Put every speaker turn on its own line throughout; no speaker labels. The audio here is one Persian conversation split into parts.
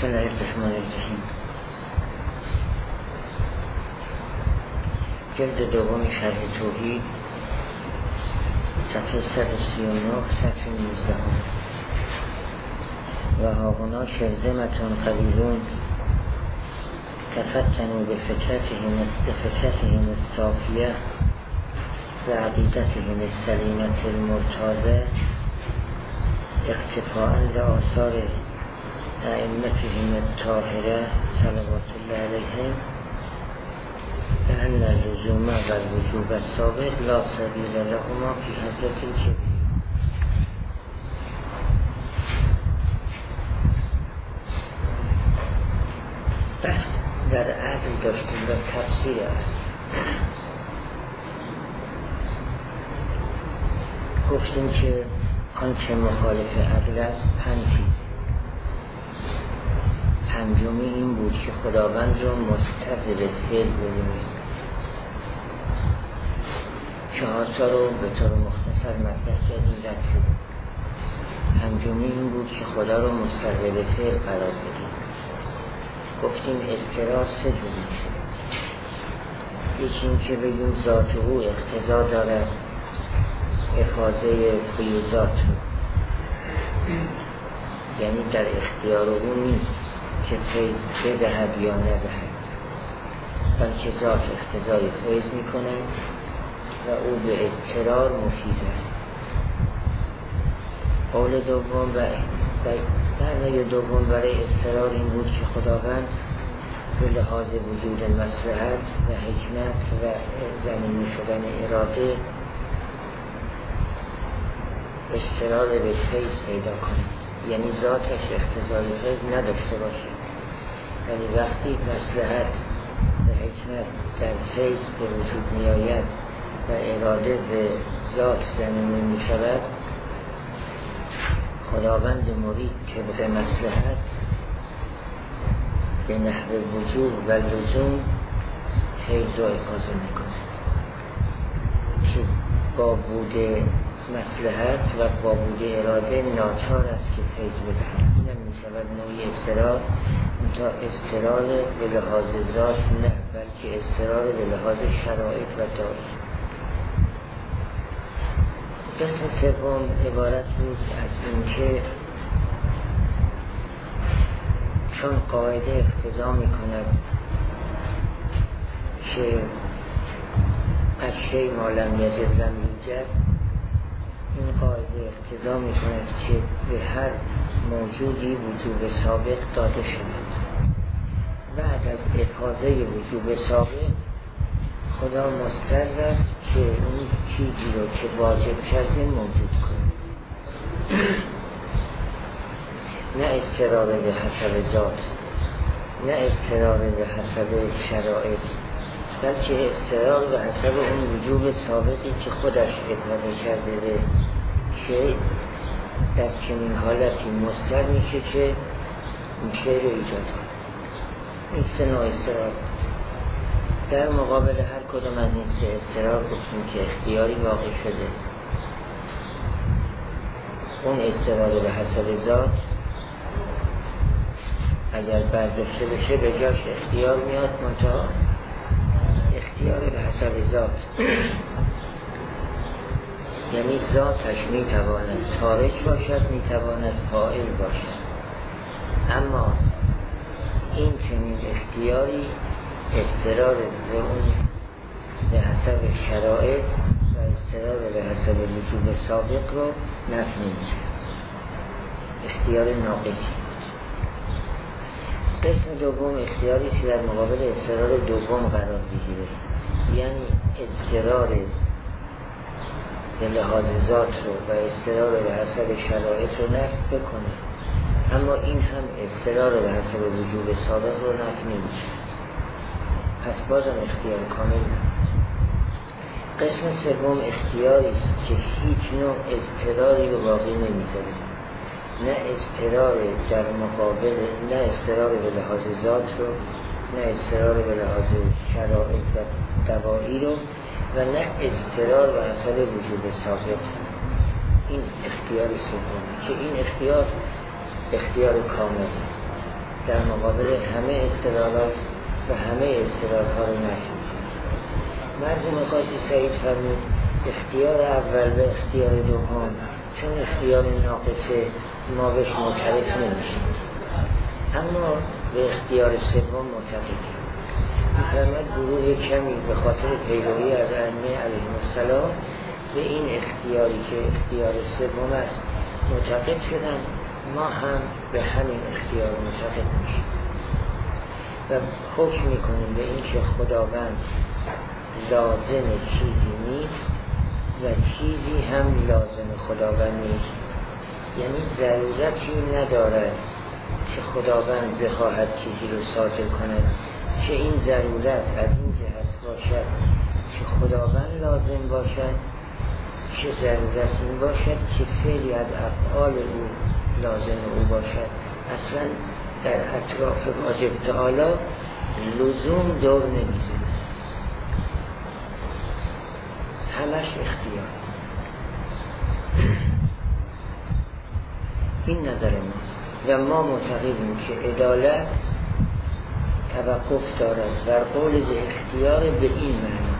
بسم الله الرحمن الرحیم. جلد دوم شرح توحید، صفحه 139، صفحه 19. و هاهنا شرذمتون قلیلون تفتنوا بفطرتهم الصافیه و عقیدتهم السلیمة المرتاضه اقتفاء لآثار ائمتهم الطاهره صلوات الله علیهم لأن اللزوم و الوجوب السابق لا سبیل لهما فی حضرت الکبیر. بحث در عدل داشتیم و تفسیر عدل. گفتیم که آنچه مخالف عدل است 5 چیز. پنجمی این بود که خداوند رو مستقل فعل ببینید. 4 تا رو به طور مختصر مطرح کردیم، رد شد. پنجمی این بود که خدا رو مستقل فعل قرار بدیم. گفتیم استراز 3 جوری شد. یکی این که بگیم ذات او اقتضا دارد افاضه فیوزات رو، یعنی در اختیار او نیست که فیض بدهد یا ندهد، بلکه ذات اقتضای فیض می کند و او به اضطرار مفیض است. قول دوم و معنای دوم برای اضطرار این بود که خداوند به لحاظ وجود مصلحت و حکمت و زمینی شدن اراده اضطرار به فیض پیدا کند، یعنی ذاتش اقتضای فیض نداشته باشد، یعنی وقتی مصلحت و حکمت در فیض به وجود می آید و اراده به ذات زمینی می شود، خداوند مرید که به مصلحت به نحو وجود و لزوم فیض را افاضه می کند که با بود مصلحت و با بود اراده ناچار است که فیض بدهد. اینم می شود نوعی اضطرار، تا اضطرار به لحاظ ذات نه، بلکه اضطرار به لحاظ شرایط و دار. قسم سوم عبارت بود از اینکه چون قاعده اقتضا می کند که اشیاء ما لم یجد لم یوجد، این قاعده اقتضا می کند که به هر موجودی وجوب سابق داده شود. بعد از افاضه وجوب سابق خدا مضطر است که اون چیزی رو که واجب کرده موجود کنه. نه اضطرار به حسب ذات، نه اضطرار به حسب شرایط، بلکه اضطرار به حسب اون وجوب سابقی که خودش افاضه کرده به شیء در چنین حالتی مضطر میشه که این شیء رو ایجاد کنه. این 3 نوع اضطرار. در مقابل هر کدام از این 3 اضطرار گفتیم که اختیاری واقع شده. اون اضطرار به حسب ذات اگر برداشته بشه به جاش اختیار میاد، منتها اختیار به حسب ذات یعنی ذاتش میتواند تارک باشد، میتواند فاعل باشد، اما این چنین اختیاری اضطرار به اون به حسب شرایط و اضطرار به حسب وجوب سابق رو نفی می‌کند. اختیار ناقصی. قسم دوم اختیاری که در مقابل اضطرار دوم قرار بگیره، یعنی اضطرار به لحاظ ذات رو و اضطرار به حسب شرایط رو نفی بکنه، اما این هم اضطرار به حسب وجوب سابق رو نفی نمی‌کند. پس بازم اختیار کامل. قسم سوم اختیاری است که هیچ نوع اضطراری رو باقی نمیذاره، نه اضطرار در مقابل، نه اضطرار به لحاظ ذات رو، نه اضطرار به لحاظ شرایط و دواعی رو، و نه اضطرار به حسب وجوب سابق. این اختیار سوم که این اختیار کامل، در مقابل همه استدلالات و همه استدلال‌ها رو نفی میکنه. مرحوم قاضی سعید فرمود اختیار اول و اختیار دوم چون اختیار ناقصه ما بهش معترف نمیشیم، اما به اختیار سوم معتقدیم. می‌فرماید گروه کمی به خاطر پیروی از ائمه علیهم السلام به این اختیاری که اختیار سوم است معتقد شدن، ما هم به همین اختیار معتقد میشیم و حکم میکنیم به این که خداوند لازم چیزی نیست و چیزی هم لازم خداوند نیست، یعنی ضرورتی ندارد که خداوند بخواهد چیزی رو صادر کند، چه این ضرورت از این جهت باشد که خداوند لازم باشد، چه ضرورت این باشد که فعلی از افعال او لازم او باشد. اصلا در اطراف واجب تعالی لزوم دور نمیزنه، همش اختیار. این نظر ماست و ما معتقدیم که عدالت توقف دارد بر قول به اختیار به این معنی.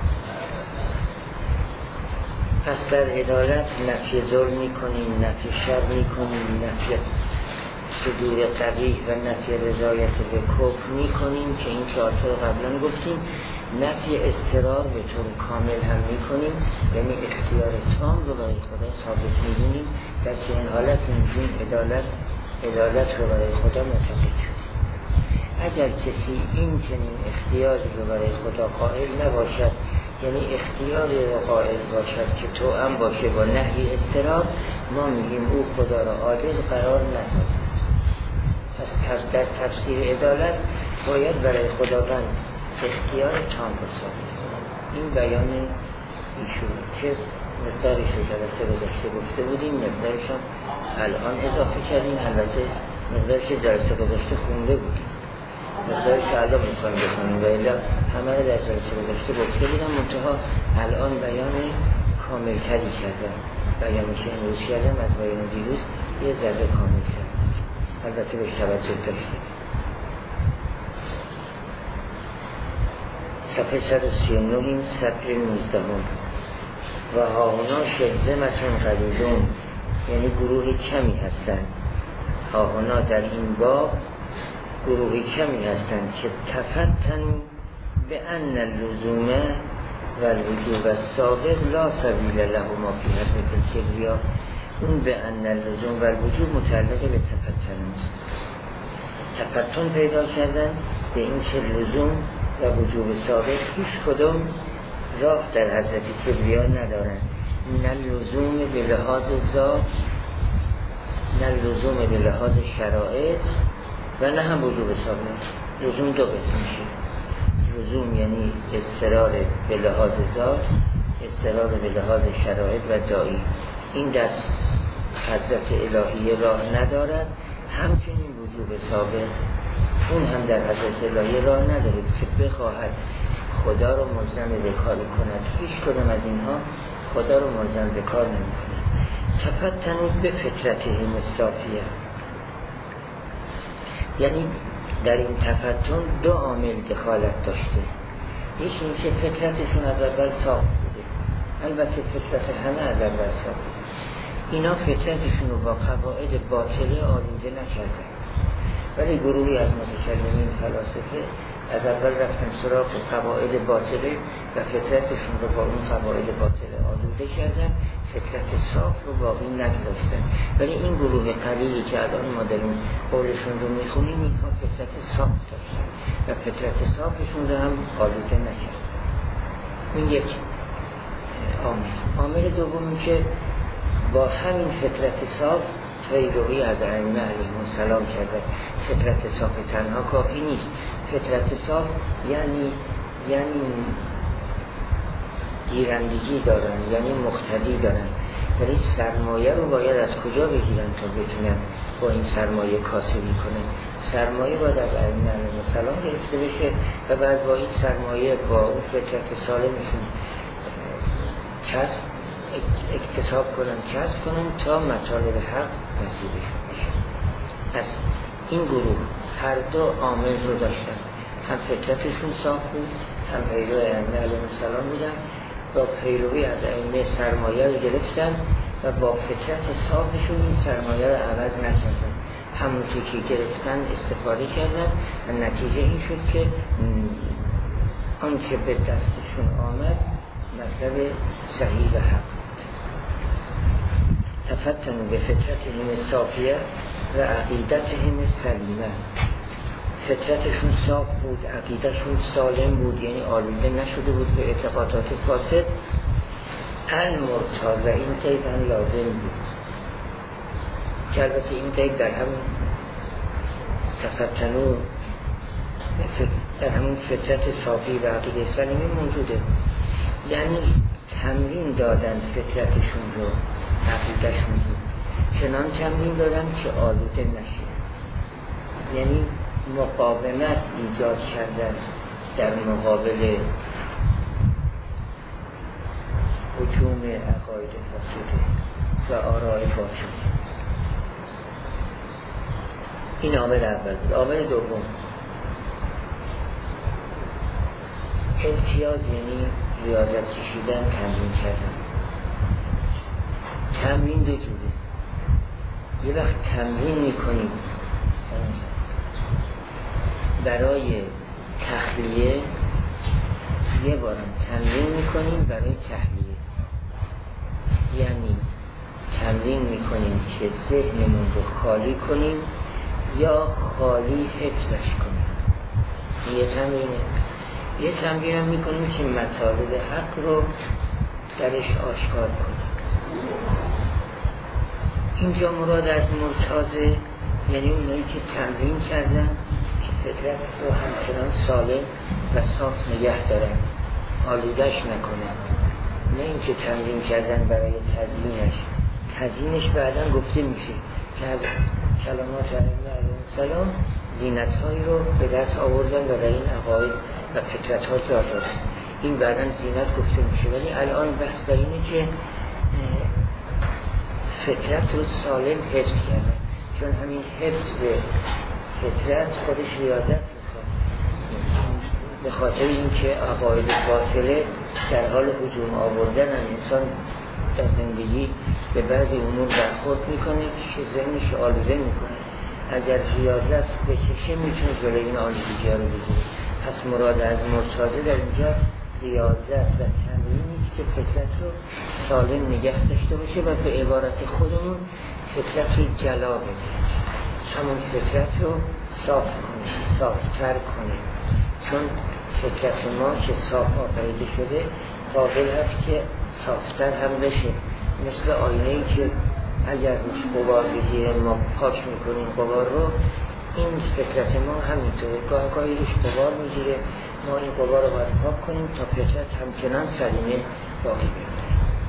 پس در عدالت نفی ظلم میکنیم، نفی شر میکنیم، نفی صدور قبیح و نفی رضایت به کفر میکنیم که این چهار رو قبلا گفتیم. نفی اضطرار به طور کامل هم میکنیم، یعنی اختیار تام رو برای خدا ثابت میدونیم. در که این حالت میگیم عدالت رو برای خدا معتقد شد. اگر کسی این چنین اختیاری رو برای خدا قائل نباشد، یعنی اختیاری رو قائل باشد که توأم باشه با نهی اضطرار، ما میگیم او خدا را عادل قرار نداده. پس در تفسیر عدالت باید برای خداوند اختیار تام رو ثابت کنند. این بیان ایشون که مقدارش رو جلسه گذشته گفته بودیم، مقدارش هم الان اضافه کردیم. البته مقدارش جلسه گذشته خونده بودیم، مقدارش الان میخوایم بکنیم و الا همه رو در جلسه گذشته گفته بودم، منتها الان بیان کامل تری کردم. بیانی که امروز کردم از بیان دیروز یه ذره کامل کردم، البته بهش توجه داشتید. صفحه 139 سطر 19 و هاهنا شهزمتون قلیلون، یعنی گروه کمی هستند. هاهنا در این باب گروه کمی هستند که تفتن به ان اللزوم و الوجوب السابق لا سبیل لهما فی حضرت الکبریا. اون به ان اللزوم و الوجوب متعلق به تفتن است. تفتن پیدا کردن به این که لزوم و وجوب سابق هیچ کدوم راه در حضرت کبریا ندارن. نه لزوم به لحاظ ذات، نه لزوم به لحاظ شرایط و نه هم وجوب سابق. لزوم دو قسم میشه. لزوم یعنی اضطرار به لحاظ ذات، اضطرار به لحاظ شرایط و داعی. این در حضرت الهیه راه ندارد. همچنین وجوب سابق اون هم در حضرت الهیه راه نداره که بخواهد خدا رو ملزم به کار کند. هیچ کدام از اینها خدا رو ملزم به کار نمی کند. تفتنود به فطرتهم الصافیه، یعنی در این تفتن دو عامل دخالت داشته. یکی این که فطرتشون از اول صاف بوده، البته فطرت همه از اول صاف بوده. اینا فطرتشون رو با قواعد باطله آلوده نکردن، ولی گروهی از متکلمین فلاسفه از اول رفتن سراغ قواعد باطله و فطرتشون رو با اون قواعد باطله آلوده کردن، فطرت صاف رو باقی نگذاشتن. ولی این گروه قلیلی که الان ما داریم قولشون رو میخونیم، اینها فطرت صاف داشتن و فطرت صافشون رو هم آلوده نکردن. این یک عامل دومی که با همین فطرت صاف پیروی از ائمه علیهم السلام کرده. فطرت صاف تنها کافی نیست. فطرت صاف یعنی گیرندگی دارن، یعنی مقتضی دارن، ولی سرمایه رو باید از کجا بگیرن تا بتونن با این سرمایه کاسبی کنن؟ سرمایه باید از ائمه علیهم السلام گرفته بشه و بعد با این سرمایه با اون فطرت سالمشون اکتساب کنن، کسب کنن تا مطالب حق نصیبشون بشه. پس این گروه هر دو عامل رو داشتن، هم فطرتشون صاف بود، هم پیرو ائمه علیهم السلام بودن، با پیروی از ائمه سرمایه رو گرفتن و با فطرت صافشون این سرمایه رو عوض نکردن، همون که گرفتن استفاده کردن و نتیجه این شد که آن که به دستشون آمد مطلب صحیح و حق. تفتنوا به فطرتهم صافیه و عقیدتهم سلیمه. فطرتشون صاف بود، عقیدتشون سالم بود، یعنی آلوده نشده بود به اعتقادات فاسد. المرتضی، این قید هم لازم بود که البته این قید در همون تفتنوا در همون فطرت صافی و عقیده سلیمی موجوده، یعنی تمرین دادن فطرتشون رو، عقیدهشون رو چنان تمرین دادن که آلوده نشه، یعنی مقاومت ایجاد کردن در مقابل هجوم عقاید فاسده و آراء فاسده. این عامل اول بود. عامل دوم امتیاز، یعنی ریاضت کشیدن، تمرین کردن. تمرین دو جوره، یه وقت تمرین میکنیم برای تخلیه، یه بارم تمرین میکنیم برای تحلیه، یعنی تمرین میکنیم که ذهنمون رو خالی کنیم یا خالی حفظش کنیم. یه تمرینه. یه تمرین هم میکنیم که مطالب حق رو درش آشکار کنیم. اینجا مراد از مرتازه یعنی اونایی که تمرین کردن که فطرت رو همچنان سالم و صاف نگه دارن، آلودش نکنن، نه اینکه تمرین کردن برای تزیینش بعداً گفته میشه که از کلمات ائمه علیهم السلام زینت‌هایی رو به دست آوردن و در این عقاید و فطرت‌ها جا دادن. این بعداً زینت گفته میشه، ولی الان بحث در اینه که فطرت رو سالم حفظ کردن، چون همین حفظ فطرت خودش ریاضت میکنه، به خاطر اینکه عقاید باطله در حال هجوم آوردن انسان در زندگی به بعضی امور برخورد میکنه که ذهنش آلوده میکنه. اگر ریاضت بکشه میتونه جلوی این آلودگی رو بگیره. پس مراد از مرتازه در اینجا ریاضت و تمرین نیست که فطرت رو سالم نگه داشته باشه و به عبارت خودمون فطرت رو جلا بده، همون فطرت رو صاف کنه، صافتر کنه، چون فطرت ما که صاف آفریده شده قابل هست که صافتر هم بشه، مثل آینه‌ای که اگر روش غبار بگیره ما پاک میکنیم غبار رو، این فطرت ما همینطوره، گاهی روش غبار میگیره، ما این غبار رو باید پاک کنیم تا فطرت همچنان سلیمه باقی بمونه.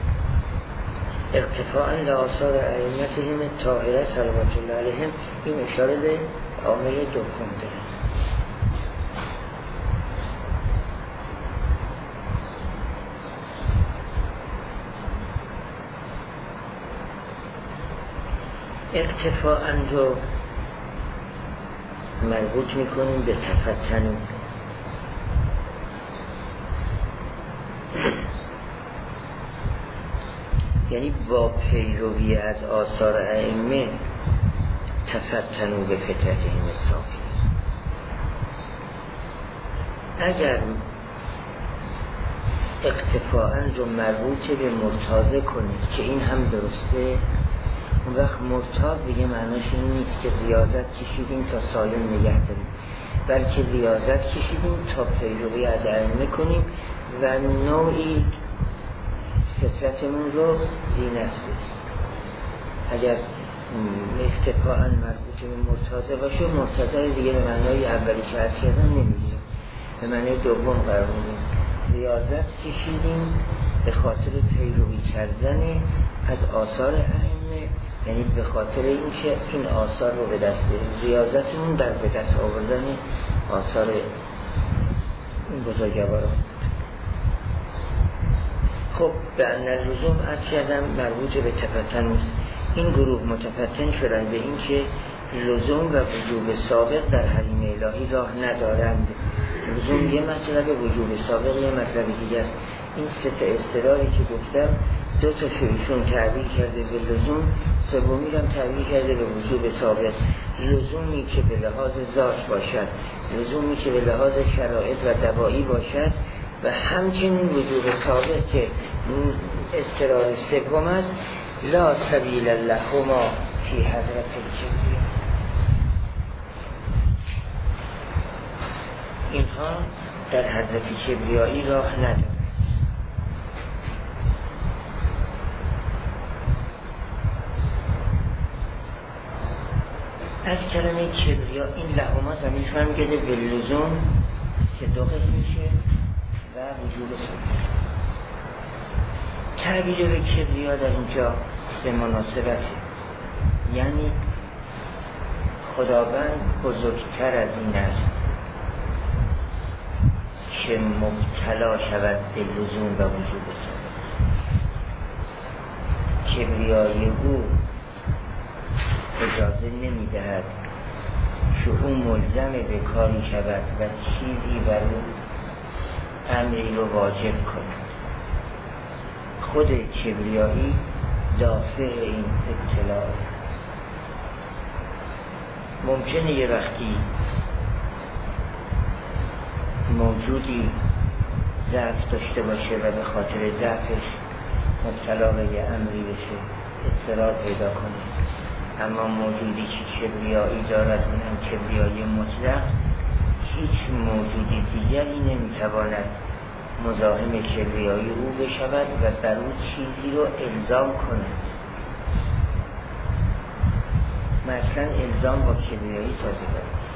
اقتفاء لآثار ائمتهم الطاهره صلوات الله علیهم، این اشاره به عامل دوم داره. اقتفاء رو مربوط میکنیم به تفتنوا، یعنی با پیروی از آثار ائمه تفتنوا به فطرتهم الصافی. اگر اقتفاء رو مربوط به مرتازه کنید که این هم درسته، اون وقت مرتاض دیگه معناش این نیست که ریاضت کشیدیم تا سالم نگه داریم، بلکه ریاضت کشیدیم تا پیروی از ائمه کنیم و نوعی فطرتمون رو زینت بدیم. اگر اقتفاء مربوط به مرتازه باشه، مرتازه دیگه به معنای اولی که عرض کردم نمیگیم، به معنای دوم قرار میدیم. ریاضت کشیدیم به خاطر پیروی کردن از آثار ائمه، یعنی به خاطر اینکه این آثار رو به دست بریم. ریاضتمون در به دست آوردن آثار این بزرگواران. خب به لزوم عرض کردم مربوط به تفتن است. این گروه متفتن شدن به این که لزوم و وجوب سابق در حریم الهی راه ندارند. لزوم یه مطلب، وجوب سابق یه مطلب دیگه است. این سه تا اصطلاحی که گفتم دو تا ایشون تعبیر کرده به لزوم، سومی رو تعبیر کرده به وجوب سابق. لزومی که به لحاظ ذات باشد، لزومی که به لحاظ شرایط و دواعی باشد، و همچنین وجوب سابق که اصطلاح سوم است. لا سبیل لهما فی حضرت الکبریا. اینها در حضرت کبریایی راه ندارد. از کلمه کبریا این لهما زمین فهمیده به لزوم که دو قسم میشه و وجوب سابق. تعبیر به کبریا در اینجا به مناسبت، یعنی خداوند بزرگتر از این است که مبتلا شود به لزوم و وجوب سابق. کبریای او اجازه نمی دهد که او ملزم به کاری شود و چیزی بر او امری رو واجب کند. خود کبریایی دافع این ابتلاء. ممکنه یه وقتی موجودی ضعف داشته باشه و به خاطر ضعفش مبتلا به یه امری بشه، اضطرار پیدا کنه، اما موجودی که کبریایی دارد، اونم کبریایی مطلق، هیچ موجودی دیگری نمیتواند مزاحم کبریایی او بشود و بر او چیزی رو الزام کند. مثلا الزام با کبریایی سازگار است.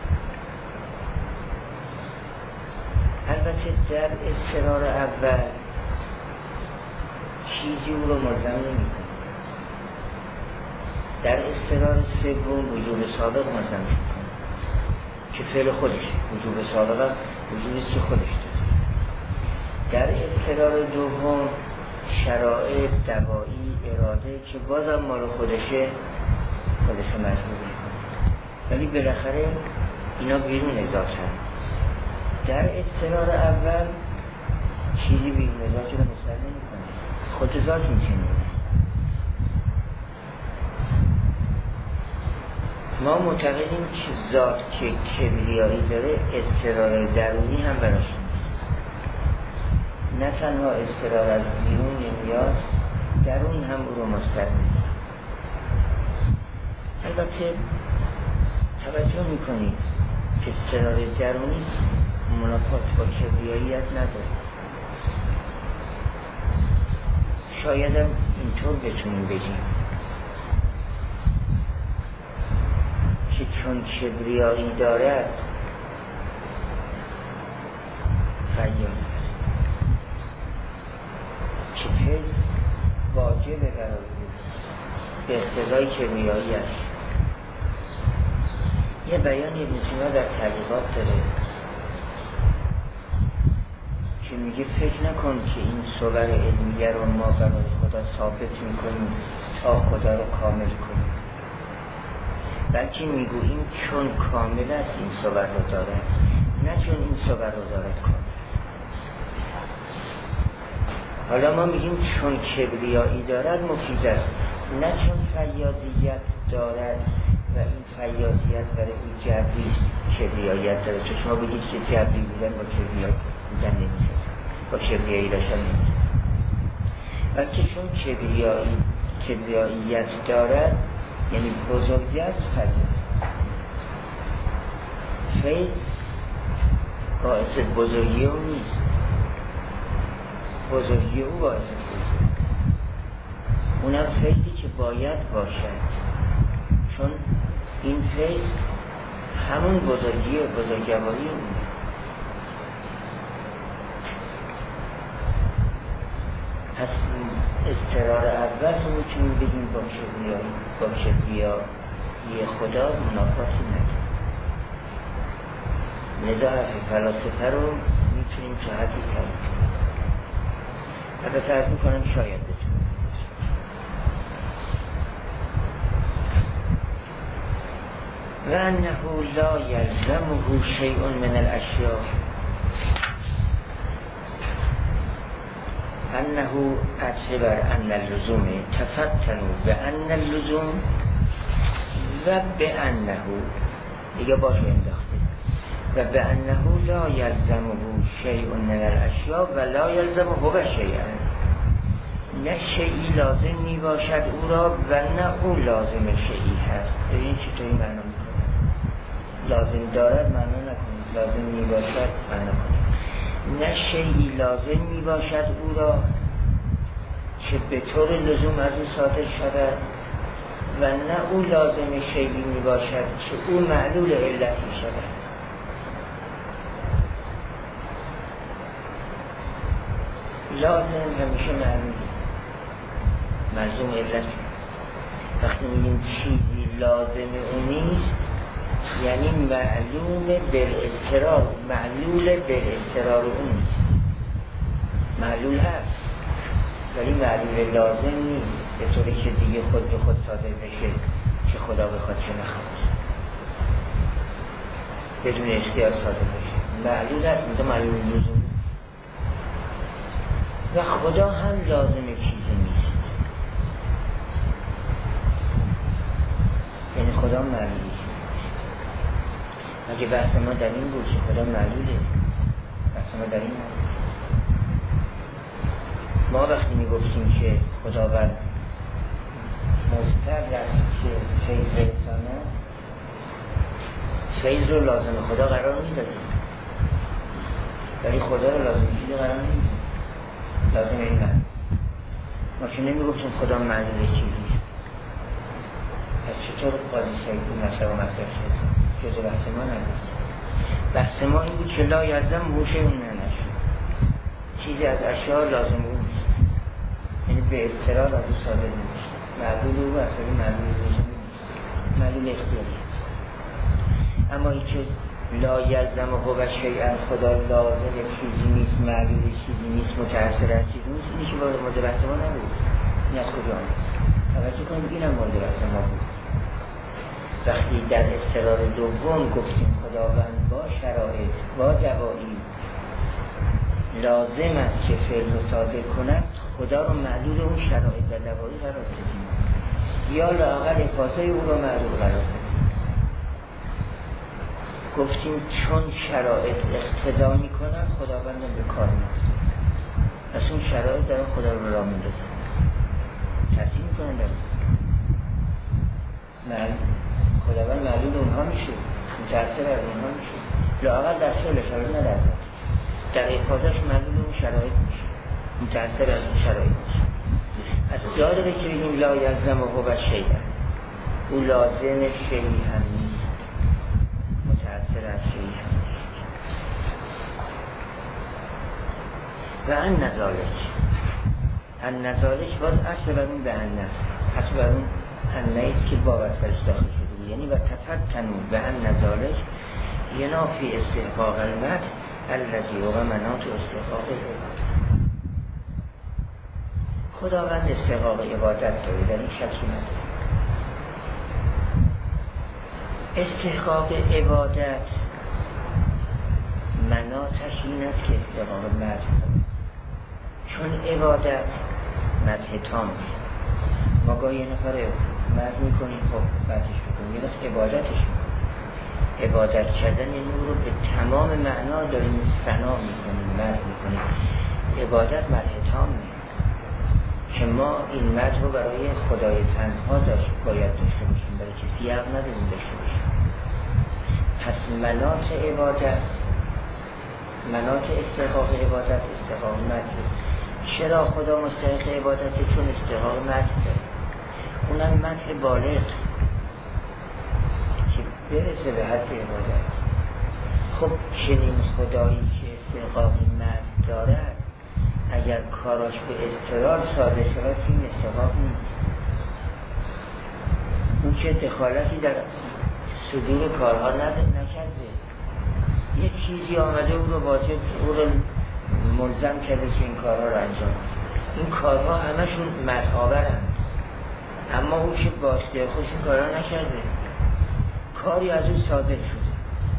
البته در اصرار اول چیزی او رو ملزم نمی‌کند. در اصرار سوم وجوب سابق ملزم می‌کند که فعل خودشه. وجوب سابق وجودی که خودش داره. در اصرار دوم شرایط، دواعی، اراده که بازم مال خودشه مجبور می‌کنه، ولی بالاخره اینا بیرون ذاتن. در اصرار اول چیزی بیرون ذات رو مسلم نمی‌کنه، خود ذات این چنینه. ما معتقدیم که ذات که کبریایی داره اضطرار درونی هم براش نیست. نه تنها اضطرار از بیرون نمیاد، درون هم او رو مستقیم می‌کنه. البته توجه میکنید که اضطرار درونی منافات با کبریاییت نداره. شاید هم اینطور بتونیم بگیم که چون کبریایی دارد فیاض است، که فیض واجب قرار بود به اقتضای کبریایی است. یه بیان ابن سینا در تعلیقات داره که میگه فکر نکن که این صور علمیه رو ما برای خدا ثابت میکنیم تا خدا رو کامل کنیم، بلکه میگوییم چون کامل است این صور رو داره، نه چون این صور رو داره کامل است. حالا ما میگیم چون کبریایی دارد مفیض است، نه چون فیاضیت دارد و این فیاضیت برای این جبری کبریاییت داره. چون شما بگید که جبری بودن با کبریایی بودن نمیسازن، با کبریایی داشتن نمیسازن، بلکه چون کبریاییت دارد یعنی بزرگی است، فیض باعث بزرگی او نیست، بزرگی او باعث فیض، اونم فیضی که باید باشد، چون این فیض همون بزرگی و بزرگواری اونه. پس اضطرار اول رو میتونیم بگیم با کبریایی خدا منافاتی نداره. لذا فلاسفه رو میتونیم جهتی تایید کنیم. البته عرض میکنم شاید بتونیم. و انه لا یلزمه شیء من الاشیاء، انه عطف بر ان اللزوم تفتنوا به ان اللزوم و به انه دیگه باشه انداخته و به انه لا یلزمه شیء من الاشیاء و لا یلزمه هو شیئا، نه شیئی لازم می باشد او را و نه او لازم شیئی هست. ببین چطوری معنا میکنه، لازم دارد معنا نکنید، لازم می باشد معنا کنید. نه شیئی لازم می باشد او را که به طور لزوم از او صادر شود و نه او لازم شیئی می باشد که او معلول علتی شود. لازم همیشه معلولی، ملزوم علتی. وقتی میگیم چیزی لازم اون نیست یعنی معلوم بالاضطرار، معلول بالاضطرار اون نیست. معلول هست ولی معلول لازم نیست به طوری که دیگه خود به خود صادر بشه که خدا بخواد چه نخواد، بدون اختیار صادر بشه. معلول هست مثل معلول لزوم و خدا هم لازم چیزی نیست، یعنی خدا معلولی چیزی نیست. اگه بحث ما در این بود که خدا معلوله، بحث ما در این بود. ما وقتی میگفتیم که خداوند مستر است که فیض برسانه، فیض رو لازم خدا قرار میدادیم ولی خدا رو لازم چیزی قرار نمیدیم. لازم این من ما که نمیگفتیم خدا معلوم چیزیست. پس چطور قاضی سعید این مطلب مطرح شد؟ جزء بحث ما نبود. بحث ما این بود که لا یلزم هوشه اون ننشد، چیزی از اشیاء لازم اون نیست، یعنی به اضطرار از او صادر نمیشه. معلول او اصلا معلول لزومی نیست، معلول اختیاری. اما این که لا یلزم هو شیئا، خدا لازم چیزی نیست، معلول چیزی نیست، متأثر از چیزی نیست، اینی که مورد بحث ما نبود. این از کجا آمد؟ توجه کنید اینم مورد بحث ما بود. وقتی در اضطرار دوم گفتیم خداوند با شرایط با دواعی لازم است که فعل رو صادر کند، خدا رو معلول اون شرایط و دواعی قرار دادیم یا لااقل افاظه او رو معلول قرار دادیم. گفتیم چون شرایط اقتضا میکنن خداوند به کار میکنه، پس اون شرایط دارن خدا رو راه میندازن، تأثیر میکنن در خداوند معلول اونها میشه، متأثر از اونها میشه، لااقل در فعل شرایط نه در افاظش معلول اون شرایط میشه، متأثر از اون شرایط میشه. از جا داره که بگیم لا یلزم هو شیئا، او لازم شیئی هم نیست، متأثر از شیئی هم نیست. و ان نزالک باز اصل بر اون به ان است، اصل بر اون ان است که با وصلش داخل شده، یعنی و تفتنوا به ان نزالک ینافی استحقاق المدح الذی هو مناط استحقاق العبادت. خداوند استحقاق عبادت داره، در این شکی نداره. استحقاق عبادت مناطش این است که استحقاق مدح داره، چون عبادت مدح تام است. ما گاهی یه نفر مدح میکنیم، خب مدحش میکنیم، یه نفر عبادتش میکنیم. عبادت کردن یعنی او رو به تمام معنا داریم ثنا میکنیم، مدح میکنیم. عبادت مدح تامه که ما این مدح رو برای خدای تنها باید داشته باشیم، برای کسی حق نداریم داشته باشیم. پس مناط عبادت، مناط استحقاق عبادت استحقاق مدح. چرا خدا مستحق عبادته؟ چون استحقاق مدح داره، اونم مدح بالغ که برسه به حد عبادت. خب چنین خدایی که استحقاق مدح دارد اگر کاراش به اضطرار صادر شود این استحقاق نیست. اون که دخالتی در صدور کارها نکرده، یه چیزی آمده او رو واجب، او رو ملزم کرده که این کارها رو انجام بده. این کارها همشون مدح آورند، اما او که با اختیار خودش این کارها نکرده. کاری از اون صادر شده.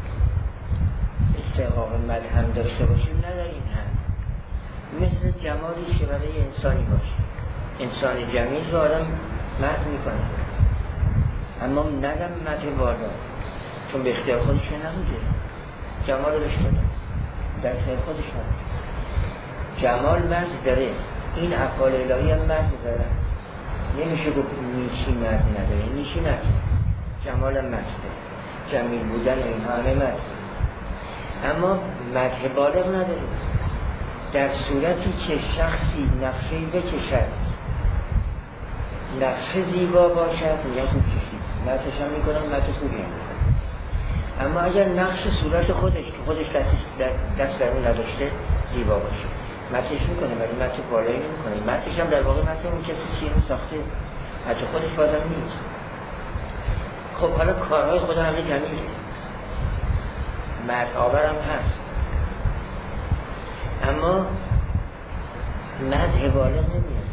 استحقاق مدح داشته باشیم نه در این حد، مثل جمالی که برای انسانی باشه. انسان جمیل رو آدم مدح میکنه، اما ندم مدح بالا، چون به اختیار خودش نبوده. جمال رو داشته در اختیار خودش نبوده. جمال مدح داره، این افعال الهی هم مدح داره. نمیشه گفت نیشی مدح نداره، نیشی مدح، جمال هم مدح داره، جمیل بودن اینها همه مدح، اما مدح بالغ نداره. در صورتی که شخصی نقشه‌ای بکشد، نقشه زیبا باشد، میگن خوب کشید، مدحش هم میکنم، مدح خوبی هم میکنم. اما اگر نقش صورت خودش که خودش دست در اون نداشته زیبا باشه، مدحش میکنه ولی مدح بالایی نمیکنه. مدحش هم در واقع مدح اون کسی که اینو ساخته، مدح خودش بازم نیست. خب حالا کارهای خدا همه جمیله، مدح آور هم هست، اما مدح بالغ نمیاد،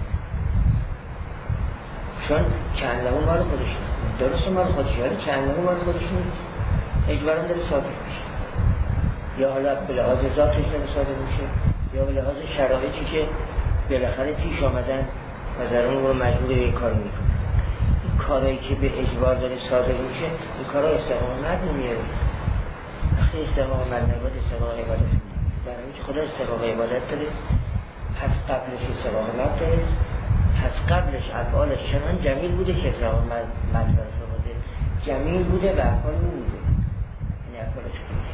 چون چند لحو مال خودش نیست. درسته مال خودش، ولی چند لحو مال خودش نیست، اجباراً داره صادر میشه، یا حالا به لحاظ ذاتش داره صادر میشه، یا به لحاظ شرایطی که بالاخره پیش آمدن و در اون رو مجبور به کار میکنه. این کارهایی که به اجبار داره صادر میشه، این کارها استحقاق مدح نمیاره. وقتی استحقاق مدح نبود، استحقاق عبادت نمیاره. در حالی که خدا استحقاق عبادت داره، پس قبلش استحقاق مدح داره، پس قبلش افعالش چنان جمیل بوده که استحقاق مدح بوده، جمیل بوده و افعال بوده، یعنی افعالش بوده.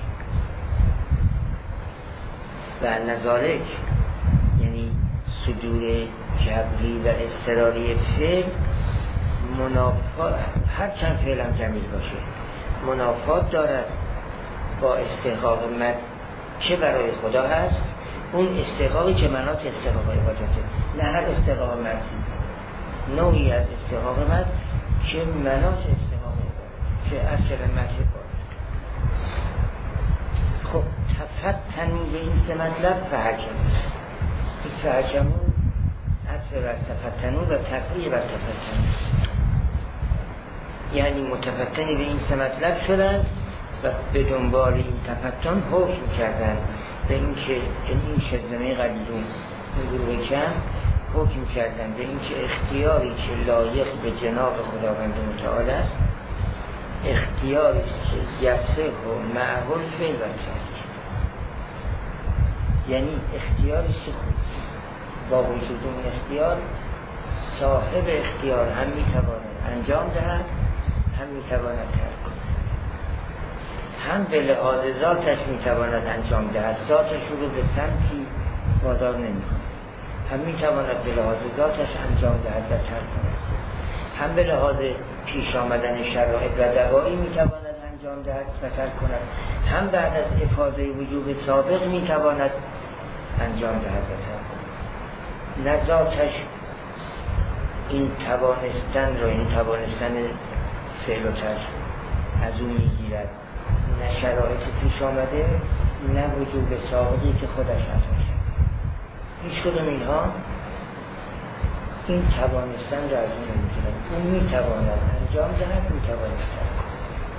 و نظارک یعنی صدور جبری و اضطراری فعل منافات، هر چند فعل هم جمیل باشه، منافات دارد با استحقاق مدح که برای خدا هست، اون استحقاقی که منات استحقاق عبادته. نه هر استحقاق مدحی، نوعی از استحقاق مدح که منات استحقاق عبادته، که اصل مدح باشه. خب تفتنی به این سه مطلب فحکمون، این فحکمون عطف بر تفتنون و تفریع بر تفتنون، یعنی متفتنی به این سه مطلب شدن و به دنبال این تفتن حکم کردن به این که این شزمه قلیلون، این گروه کم حکم کردن به این که اختیاری که لایق به جناب خداوند متعال است، اختیاری که یسه و معقول فعل و ترک، یعنی اختیاری که خود با وجود اون اختیار صاحب اختیار هم میتواند انجام دهد، هم میتواند ترک کند، هم به لحاظ ذاتش میتواند انجام دهد، ذاتش رو به سمتی وادار نمی‌کند، هم میتواند به لحاظ ذاتش انجام دهد و ترک کند، هم به لحاظ پیش آمدن شرایط و دواعی میتواند انجام دهد و ترک کند، هم بعد از افاضه وجوب سابق میتواند انجام دهد و ترک کند. نه ذاتش این توانستن را، این توانستن فعل و ترک از اون میگیرد، نه شرایط پیش آمده، نه وجوب سابقی که خودش عطا کرد. هیچ کدوم اینها این توانستن را از اون نمیگیرد. اون میتواند انجام دهد، میتواند ترک کند.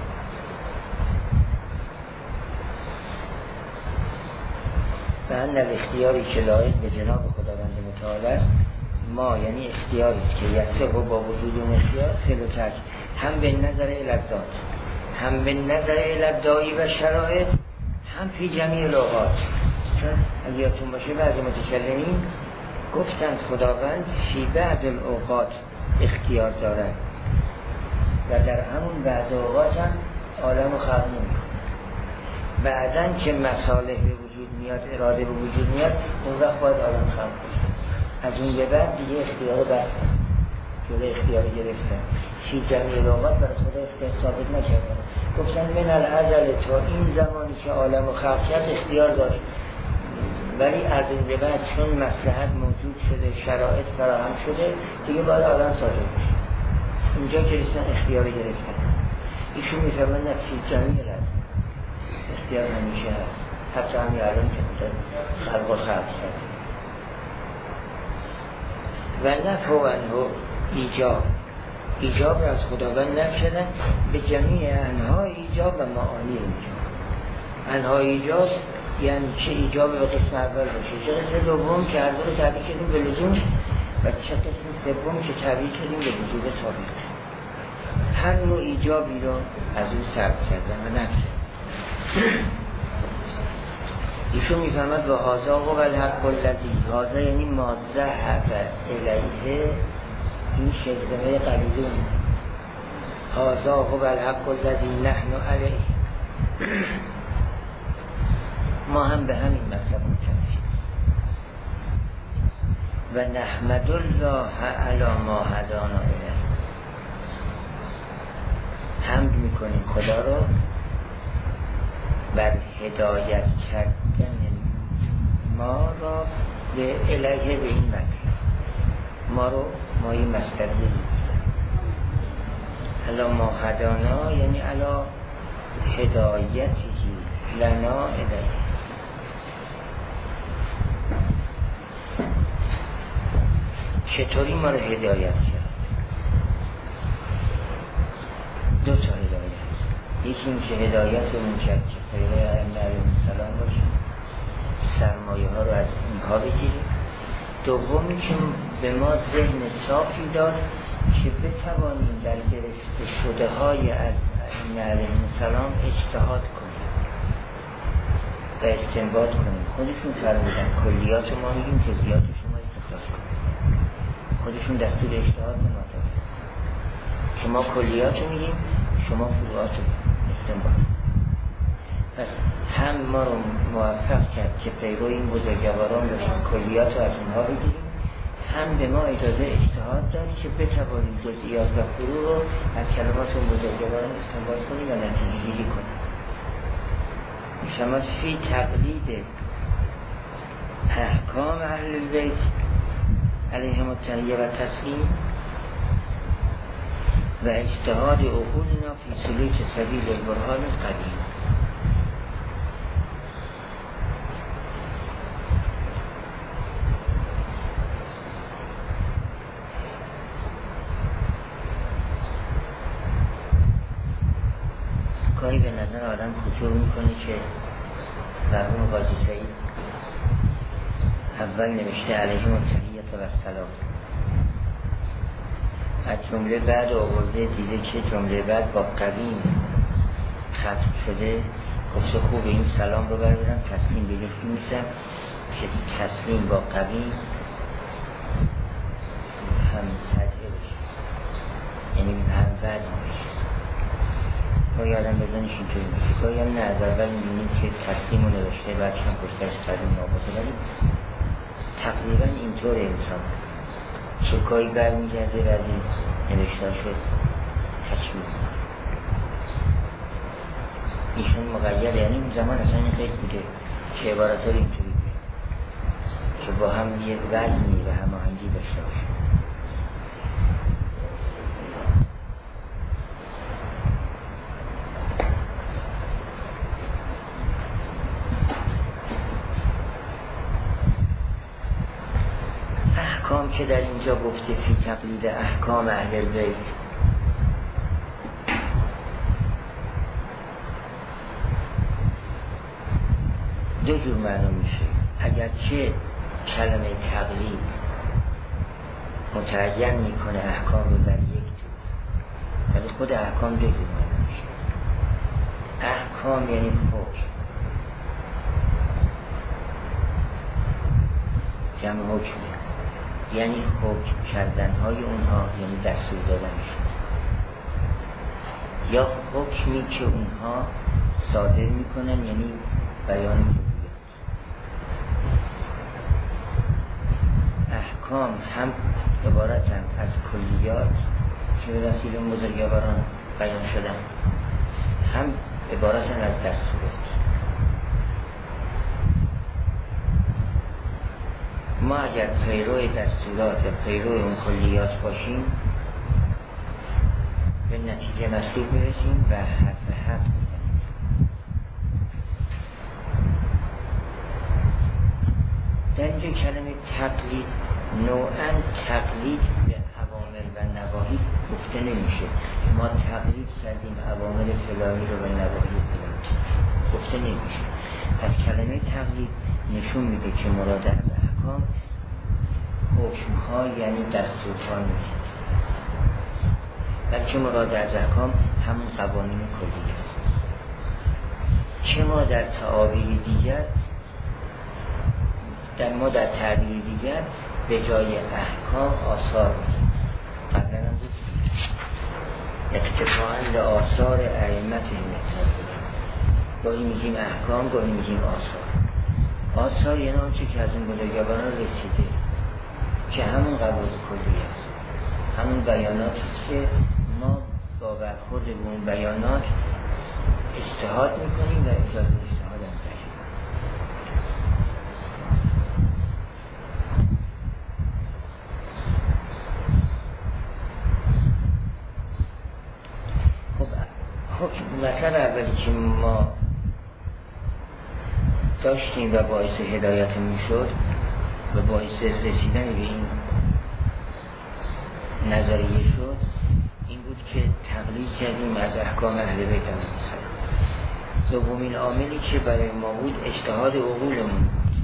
و ان الاختیاری که لایق به جناب خداوند متعال است، ما یعنی اختیاری است که یسه و با وجود اون اختیار فعل و ترک، هم به نظر الذات، هم به نظر الابداعی و شرایط، هم فی جمیع الاوقات. چون اگه یادتون باشه بعضی متکلمین گفتند خداوند فی بعض الاوقات اختیار دارد و در همون بعض اوقات هم عالم و خلق نمی‌کنه. بعدن که مصالح به وجود میاد، اراده به وجود میاد، اون وقت باید عالم خلق بشه. از اون به بعد دیگه اختیار بستن، جلوی اختیار گرفتن. فی جمیع الاوقات برای خدا اختیار ثابت نکردن. گفتن من الازل تا این زمانی که عالم و خلق کرد اختیار داشت، ولی از این به بعد چون مصلحت موجود شده، شرایط فراهم شده، دیگه باید عالم صادر بشه. اینجا که رسن اختیار گرفتن. ایشون میفرماند فی جمیع الاوقات اختیار همیشه هست، حتی همی علم که خلق و خلق کرد. و نفو انه ایجاب، ایجاب را از خداوند نکردن به جمیع انواع ایجاب و معانی ایجاب. انواع ایجاب یعنی چه ایجاب به قسم اول باشه، چه قسم دوم که هر دو رو تعبیر کردیم به لزوم و چه قسم سوم که تعبیر کردیم به وجوب ثابت. هر نوع ایجابی رو از اون صرف کردن و نکردن. ایشون میفهمد و هازا و الحق الذی، هازا یعنی ما ذهب الیه، این شزمه قلیدون، هازا و الحق الذی نحن علیه. ما هم به همین مطلب متفقیم و نحمد الله علی ما هدانا الیه، حمد میکنیم خدا رو بر هدایت کردن ما را به الیه، به این مطلب. ما رو مایی مصدری علی ما هدانا یعنی علی هدایتی لنا الیه. چطوری ما رو هدایت کرد؟ دو تا هدایت. یکی این که هدایت رو کرد که پیغمبر علیه السلام باشه، سرمایه ها رو از اینها بگیریم. دومی که به ما ذهن صافی داد که بتوانیم در گرفته شده های از علیه السلام اجتهاد کنیم و استنباط کنیم. خودشون فرمودن کلیات ما میگیم که زیاد شما استخراج کنیم. خودشون دستور اجتهاد نمادن که ما کلیات رو میگیم، شما فروعات رو استنباط. پس هم ما رو موفق کرد که پیرو این بزرگواران باشیم، کلیات رو از اونها بگیریم، هم به ما اجازه اجتهاد داد که بتوانیم جزئیات و فروع رو از کلمات اون بزرگواران استنباط کنیم و نتیجه گیری کنیم. شما فی تقلید احکام اهل البیت علیهم التحیه و تسلیم و اجتهاد عقولنا فی سلوک سبیل البرهان القدیم. گاهی به نظر آدم خطور میکنه که مرحوم قاضی سعید اول نوشته علیهم التحیه و السلام، از جمله بعد آورده دیده که جمله بعد با قویم ختم شده، گفته خوب این سلام رو بردارم تسلیم بگیر میسم که تسلیم با قویم هم سطحه بشه، یعنی هم وزن بشه. گاهی آدم بزنش اینطوری میشه، گاهی هم نه، از اول میبینیم که تسلیم رو نوشته بعد هم پرسرش قدیم نابوده، ولی تقریبا اینطور انسان که گاهی برمیگرده و از این نوشتار شد تکمیل. ایشون مقید، یعنی اون زمان اصلا این قید بوده که عبارت ها اینطوری بوده که با هم یک وزنی و هماهنگی داشته باشه. احکام که در اینجا گفته فی تقلید احکام اهل البیت، دو جور معنا میشه. اگرچه کلمه تقلید متعین میکنه احکام رو در یک جور، ولی خود احکام دو جور معنا میشه. احکام یعنی حکم، جمع حکمه، یعنی حکم کردن های اونها، یعنی دستور دادن شد، یا حکمی که اونها صادر میکنن، یعنی بیان کلیات. احکام هم عبارتند از کلیات که به وسیله بزرگواران بیان شدن، هم عبارتند از دستورات. ما اگر پیرو دستورات و پیرو اون کلیات باشیم به نتیجه مطلوب میرسیم و حرف حق میزنیم. در اینجا کلمه تقلید نوعاً تقلید به اوامر و نواهی گفته گفته نمیشه ما تقلید کردیم اوامر فلانی رو به نواهی فلانی، گفته نمیشه. پس کلمه تقلید نشون میده که مراد از احکام حکم‌ها یعنی دستورها نیست، بلکه مراد از احکام همون قوانین کلی است. چه ما در تعابیر دیگر ما در تعبیر دیگر به جای احکام آثار میگیم. قبلا هم بود اقتفاعاً به آثار ائمه متأخرین، گاهی میگیم احکام، گاهی میگیم آثار. آثار یعنی آنچه که از اون بزرگواران رسیده که همون قواعد کلی است، همون بیاناتی که ما با برخورد به اون بیانات اجتهاد میکنیم و اجازه اجتهاد هم داریم. خب مطلب اولی که ما داشتیم و باعث هدایت میشد و باعث رسیدن به این نظریه شد این بود که تقلید کردیم از احکام اهل بیت علیهم السلام. دومین عاملی که برای ما بود اجتهاد عقولمون بود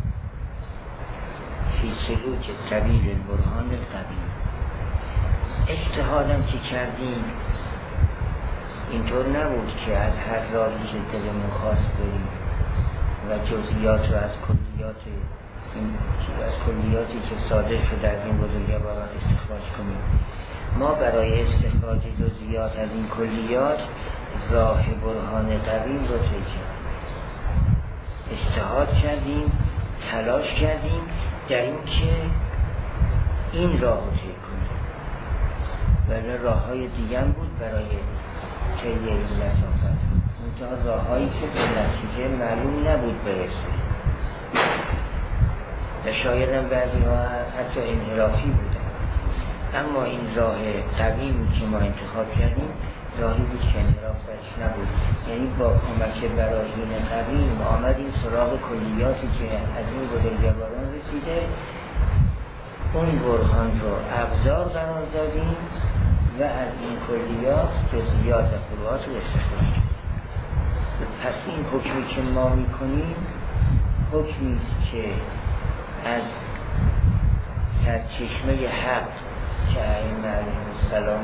فی سلوک سبیل البرهان القوی. اجتهادم که کردیم اینطور نبود که از هر راهی که دلمون خواست بریم و جزئیات رو از کلیاتی که صادر شده از این بزرگواران استخراج کنیم. ما برای استخراج جزئیات از این کلیات راه برهان قوی رو طی کردیم، اجتهاد کردیم، تلاش کردیم در این که این راه رو طی کنیم، ولی راه های دیگه بود برای طی این مسافت، منتها راه هایی که به نتیجه معلوم نبود برسه و شاید هم بعضی ها حتی انحرافی بودن. اما این راه قویمی که ما انتخاب کردیم راهی بود که انحراف درش نبود، یعنی با کمک براهین قویم آمدیم سراغ کلیاتی که از این بزرگواران رسیده، اون برهان رو ابزار قرار دادیم و از این کلیات جزئیات و فروعات رو استخراج کردیم. پس این حکمی که ما میکنیم حکمی است که از سرچشمه حق که ائمه علیهم السلام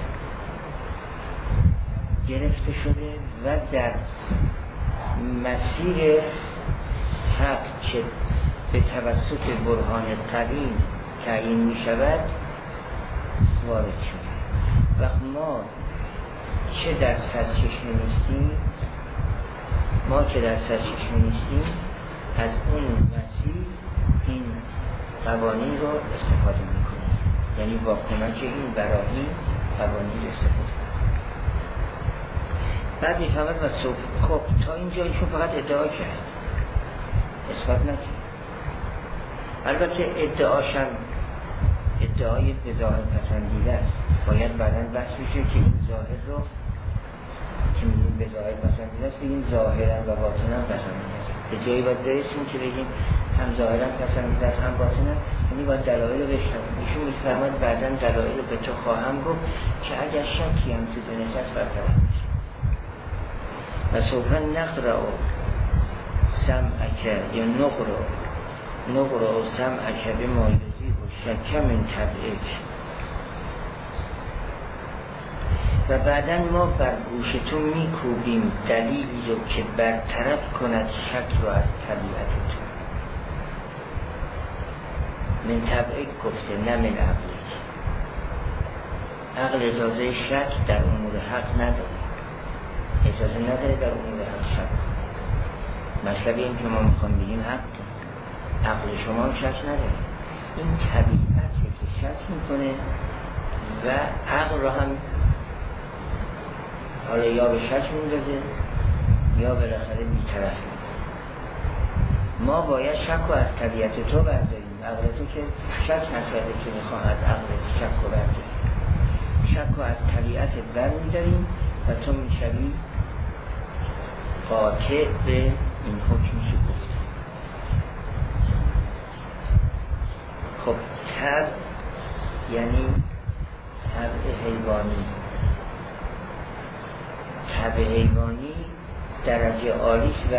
گرفته شده و در مسیر حق که به توسط برهان قوی تعیین می شود وارد شده. وقت ما چه در سرچشمه نیستیم، از اون مسیر این قوانین رو استفاده میکنیم، یعنی با کمک این براهین قوانین استفاده میکنیم. بعد میفهمد و خب تا اینجا ایشون فقط ادعا کرد، اثبات نکرد. البته ادعاشم ادعای به ظاهر پسندیده است، باید بعداً بحث میشه که این ظاهر رو که میگیم به ظاهر پسندیده است بگیم ظاهراً و باطناً پسندیده است. به جایی باید برسیم که بگیم هم ظاهراً پسندیده است هم باطناً، یعنی باید دلایل رو بشنویم. ایشون میفرماید بعداً دلایل رو به تو خواهم گفت که اگر شکی هم تو ذهنت هست برطرف میشه. و سوف نقرأ سمعک یا نقرأ سمعک بما یذیب الشک من طبعک. و بعداً ما بر گوش تو میکوبیم دلیلی رو که برطرف کند شک رو از طبیعت تو. من طبعک گفته نه من عقلک. عقل اجازه شک در امور حق نداره، اجازه نداره در امور حق شک. مطلب این که ما میخوام بگیم حق عقل شما هم شک نداره، این طبیعته که شک میکنه و عقل رو هم حالا یا به شک میندازه یا بالاخره بی‌طرف میکنه. ما باید شک رو از طبیعت تو برداریم. عقل تو که شک نکرده که میخوام از عقل شک رو برداریم، شک رو از طبیعت برمیداریم و تو میشوی قاطع به این حکمی که گفت. خب طبع یعنی طبع حیوانی. طبع حیوانی درجه عالیش و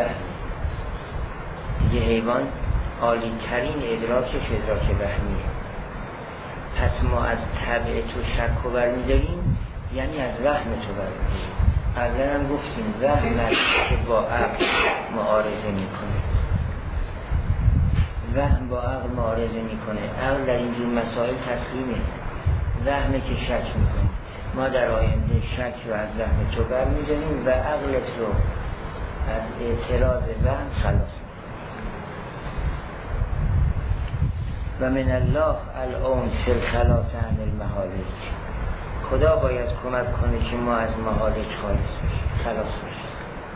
یه حیوان عالی ترین ادراکش ادراک وهمیه. پس ما از طبع تو شک و برمیداریم، یعنی از وهم تو برمیداریم. قبلا هم گفتیم وهم که با عقل معارضه میکنه، وهم با عقل معارضه میکنه. عقل در اینجور مسائل تسلیمه، وهمه که شک میکنه. ما در آینده شک رو از وهم تو برمیداریم و عقلت رو از اعتراض وهم خلاص میکنه. و من الله العون فی الخلاص عن المهالک. خدا باید کمک کنه که ما از مهالک خلاص بشیم.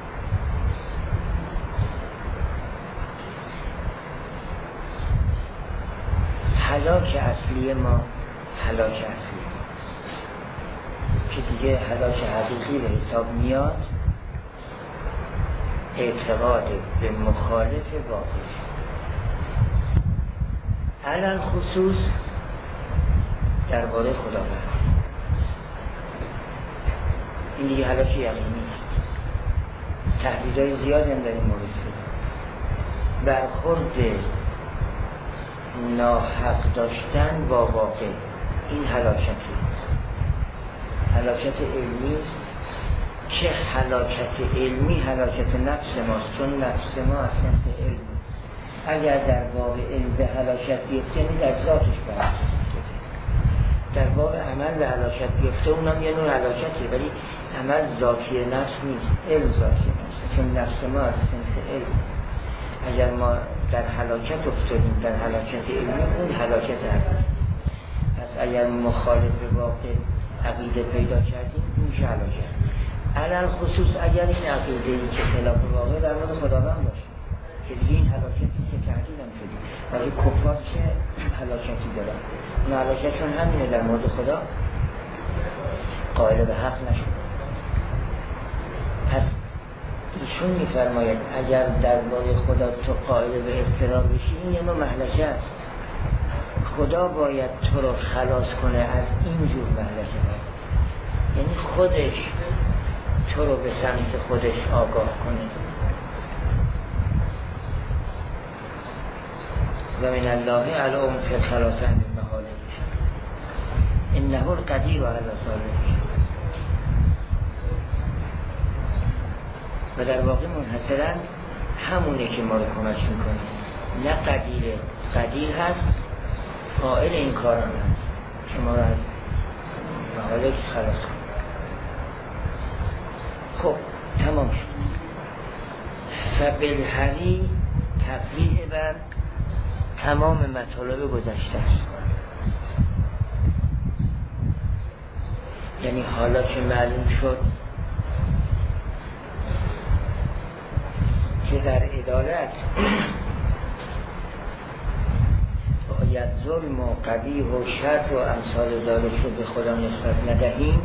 هلاک اصلی ما هلاک اصلی که دیگه هلاک حقیقی به حساب میاد اعتقاد به مخالف باطل. علل خصوص درباره خداوند، این دیگه هلاک یقینی است. تهدیدهای زیاد هم در این مورد شده. برخورد ناحق داشتن با واقع، این هلاکتی است. هلاکت علمی است که هلاکت علمی هلاکت نفس ماست، چون نفس ما اصلا به علم. اگر در باب علم به هلاکت بیفته، یعنی در ذاتش برست. در باب عمل به هلاکت بیفته، اونم یه نوع هلاکتیه، ولی عمل ذاتی نفس نیست، علم ذاتی نفس، چون نفس ما از صنف علم. اگر ما در هلاکت افتادیم، در هلاکت علمی، اون هلاکت عقل. پس اگر مخالف واقع عقیده پیدا کردیم، این میشه هلاکت. علل خصوص اگر این عقیده‌ای که خلاف واقع در مورد خداوند باشه، که دیگه این هلاکتی که تهدید هم شدیم. ولی کفار چه هلاکتی دارن؟ اون هلاکتشون همینه، در مورد خدا قائل به حق نشد. پس ایشون میفرماید اگر درباره خدا تو قائل به اضطراب بشی، این یه نوع مهلکه است. خدا باید تو رو خلاص کنه از این جور مهلکه، یعنی خودش تو رو به سمت خودش آگاه کنه. و من الله العون فی الخلاص عن المهالک انه القدیر علی ذلک. و در واقع منحصرا همونه که ما رو کمک میکنه، نه قدیره. قدیر هست، قائل این کارم هست که ما رو از مهالک خلاص کنه. خب تمام شد. فبالحری تفریح بر تمام مطالب گذشته است. یعنی حالا که معلوم شد که در عدالت باید ظلم و قبیح و شر و امثال ذالک رو به خدا نسبت ندهیم،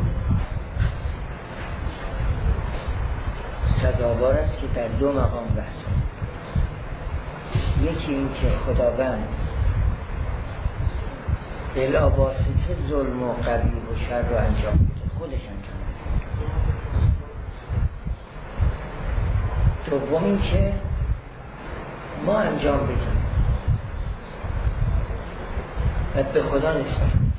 سزاوار است که در دو مقام بحث کنیم. یکی این که خداوند بلا واسطه ظلم و قبیح و شر رو انجام بده، خودش انجام بده. دوم این که ما انجام بدیم و به خدا نسبت بدیم.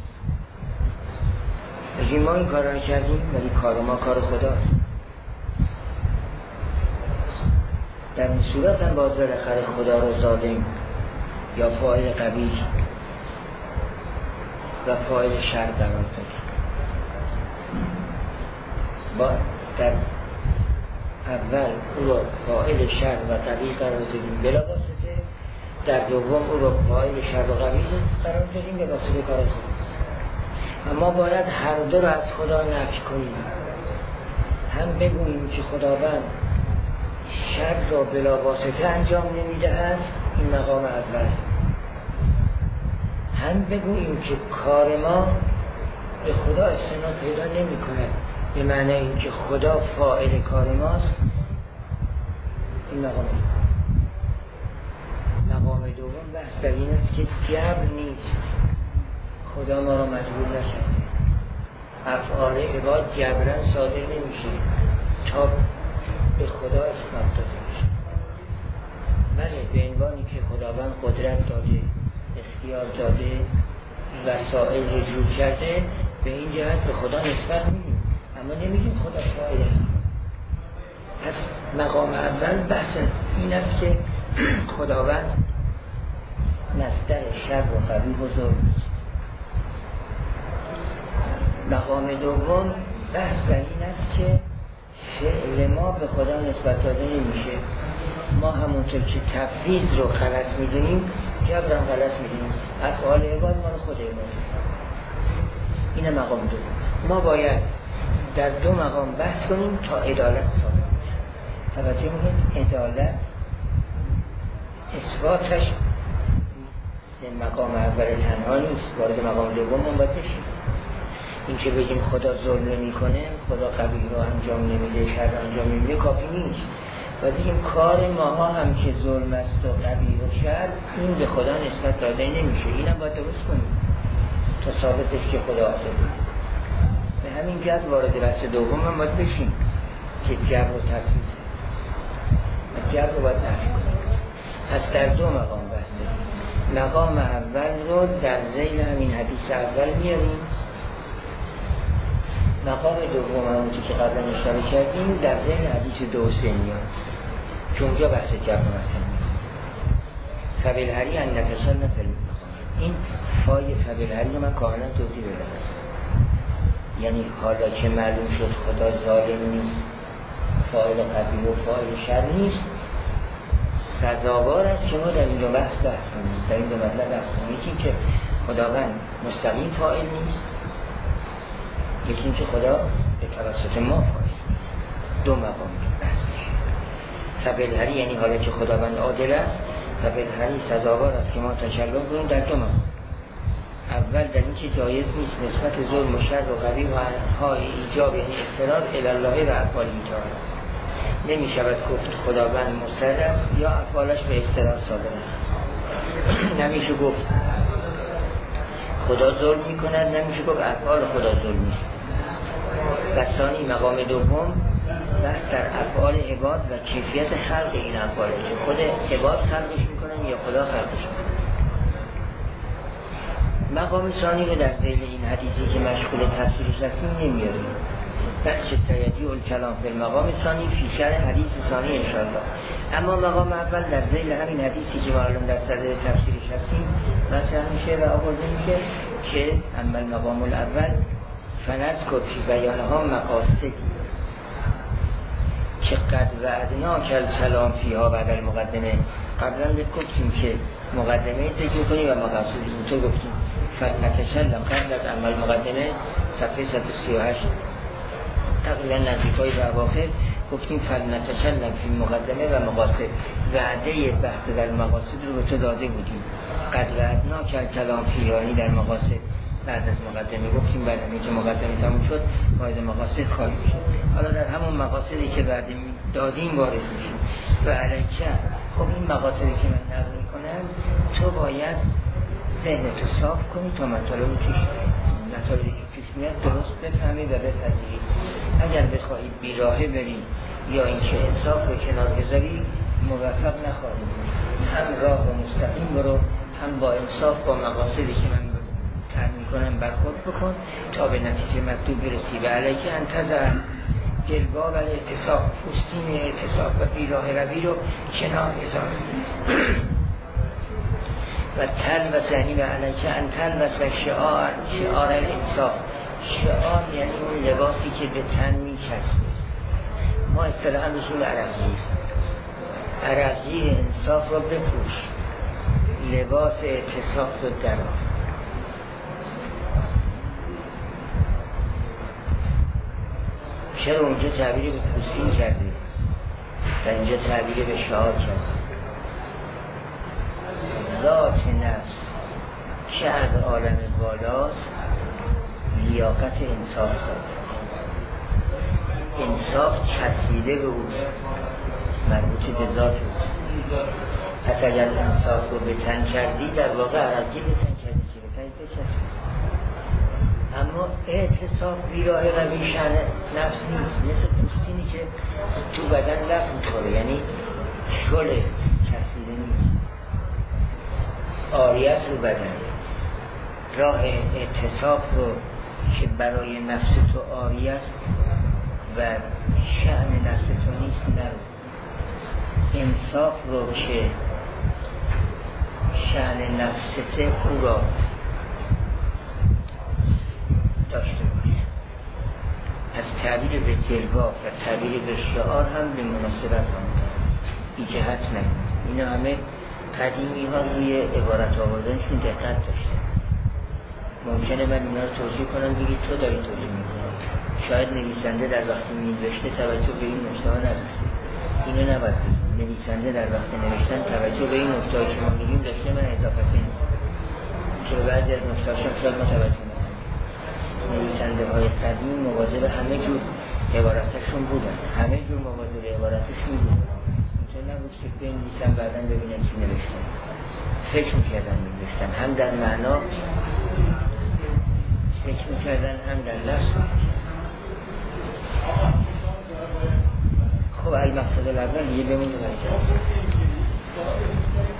بگیم ما این کار رو کردیم، ولی کار ما کار خداست. در این صورت هم باید بالاخره خدا رو ظالم یا فاعل قبیح و فاعل شر قرار بدیم. با در اول او رو فاعل شر و قبیح قرار دادیم بلا واسطه، در دوم او رو فاعل شر و قبیح قرار دادیم به واسطه کار خدا. و ما باید هر دو رو از خدا نفی کنیم. هم بگوییم که خداوند شر را بلا واسطه انجام نمیدهد، این مقام اول. هم بگوییم که کار ما به خدا استناد پیدا نمی کند، به معنی این که خدا فاعل کار ماست، این مقام دوم بحث در این است که جبر نیست، خدا ما را مجبور نکرده. افعال عباد جبران صادر نمیشه تا به خدا اسناد داده میشه. بله، به عنوانی که خداوند قدرت داده، اختیار داده، وسائل رجوع کرده، به این جهت به خدا نسبت میدیم، اما نمیگیم خدا فاعله. پس مقام اول بحث این است که خداوند مصدر شر و قبیح و ظلم است. مقام دوم بحث در این است که فعل ما به خدا نسبت داده نمیشه. ما همونطور که تفویض رو غلط میدونیم، جبر هم غلط میدونیم. افعال عباد مال خود عباد. اینه مقام دوم. ما باید در دو مقام بحث کنیم تا عدالت ثابت بشه. توجه میکنید، عدالت اثباتش به مقام اول تنها نیست، وارد مقام دوم هم باید بشیم. این که بگیم خدا ظلم نمی کنه، خدا قبیح رو انجام نمیده، شر انجام نمیده، کافی نیست. و بگیم کار ماها هم که ظلم است و قبیح و شر، این به خدا نسبت داده نمیشه. اینم باید درست کنیم تا ثابت بشه که خدا عادل. به همین جهت وارد بحث دوم هم باید بشیم که جبر و تفویض، جبر رو باید تعریف کنیم. پس در دو مقام بحث داریم. مقام اول رو در ذیل همین حدیث اول میاریم، مقام دوم همونی که قبلا اشاره کردیم در ذیل حدیث 2 و 3 میاد که اونجا بحث جبر مطلب میاد. فبالحری ان نتشل نفل. این فای فبالحری رو من کاملا توضیح بدم. یعنی حالا که معلوم شد خدا ظالم نیست، فاعل قبیح و فاعل شر نیست، سزاوار است که ما در اینجا بحث کنیم، در اینجا مطلب بحث کنیم. یکی که خداوند مستقیم فاعل نیست، یکی این که خدا به توسط ما فاعل نیست. دو مقام بحث میشه. فبالحری یعنی حالا که خداوند عادل است، فبالحری سزاوار است که ما تشلل کنیم در دو مقام. اول در این که جایز نیست نسبت ظلم و شر و قبیح و انهای ایجاب یعنی استراد الالله و افعال تعالی. نمی شود گفت خداوند مسترد است یا افعالش به استراد صادر است. نمیشه گفت خدا ظلم می کند، نمیشه گفت افعال خدا ظلم نیست. و ثانی مقام دوم بحث در افعال عباد و کیفیت خلق این افعال که خود عباد خلقش میکنن یا خدا خلقش میکنن. مقام ثانی رو در ذیل این حدیثی که مشغول تفسیرش هستیم نمیاریم. بخش سیدی الکلام فی المقام ثانی فی شرح حدیث ثانی انشاءالله. اما مقام اول در ذیل همین حدیثی که معلوم در صدر تفسیرش هستیم مطرح میشه و آورده میشه که اما المقام الاول فنذکر فی بیانها مقاصدی که قد وعدنا کلام فیها بعد المقدمه. قبلا گفتیم که مقدمه ذکر کنیم و مقاصدی تو گفتیم فنتشلم قبل از عمل مقدمه صفحه 138 تقریبا نزدیکای به اواخر گفتیم فنتشلم فی مقدمه و مقاصد. وعده بحث در مقاصد رو به تو داده بودیم. قد وعدنا کلام فیها در مقاصد بعد از مقدمه گفتیم بعد از اینکه مقدمه تموم شد وارد مقاصد خواهیم شد. حالا در همون مقاصدی که بعد دادیم وارد میشیم. و علیکه خب این مقاصدی که من نقل میکنم تو باید ذهن تو صاف کنی تا مطالبی که پیش میاد درست بفهمی و بپذیری. اگر بخواهی بیراهه بری یا اینکه انصاف رو کنار بذاری موفق نخواهی. هم راه و مستقیم برو، هم با انصاف با مقاصدی که من تر میکنم برخورد بکن تا به نتیجه مطلوب برسی. و علیکه انتظر جلبا و اعتصاب پوستین اعتصاب و بیراه روی رو کنار بذار. و تلبس یعنی و علیکه ان تلبس شعار الانصاف. شعار یعنی اون لباسی که به تن میچسبه. ما اصطلاحاً رسول عرقگیر انصاف رو بپوش، لباس اعتصاب رو درآر. چرا اونجا تعبیر به پوستین کرده و اینجا تعبیر به شعار کرده؟ ذات نفس که از عالم بالاست لیاقت انصاف داره. انصاف چسبیده به اوست، مربوط به ذات اوست. پس اگر انصاف رو به تن کردی در واقع عرقی به تن کردی که به تن بچسبید. اما اعتصاف بیراه قوی شأن نفس نیست، مثل پوستینی که تو بدن لب میخوره، یعنی شله کسیده نیست، عاریت رو بدن. راه اعتصاف رو که برای نفس تو عاری است و شأن نفس تو نیست نرو. انصاف رو که شأن نفسته او را داشته باش. از تعبیر به جلوه و تعبیر به شعار هم به مناسبت آمده، این جهت نمید. اینا همه قدیمی ها روی عبارت آوردنشون دقت داشته. ممکنه من اینا رو توضیح کنم بگید تو داری توضیح میکنم، شاید نویسنده در وقتی می‌نوشته توجه به این نکته ها نداشته. اینو نباید بگید. نویسنده در وقت نوشتن توجه به این نکته که ما میگیم داشته، من اضافه کنیم که بعضی از نکته هاشون شاید متوجه نکنیم. نویسنده های قدیم مواظب همه جور عبارتشون بودن، همه جور مواظب عبارتشون بودن. اینطور نبود که بنویسن بعداً ببینن چی نوشتن. فکر میکردن می‌نوشتن، هم در معنا فکر میکردن، هم در لفظ. خب المقصد الاول یه بمونه برای جلسه.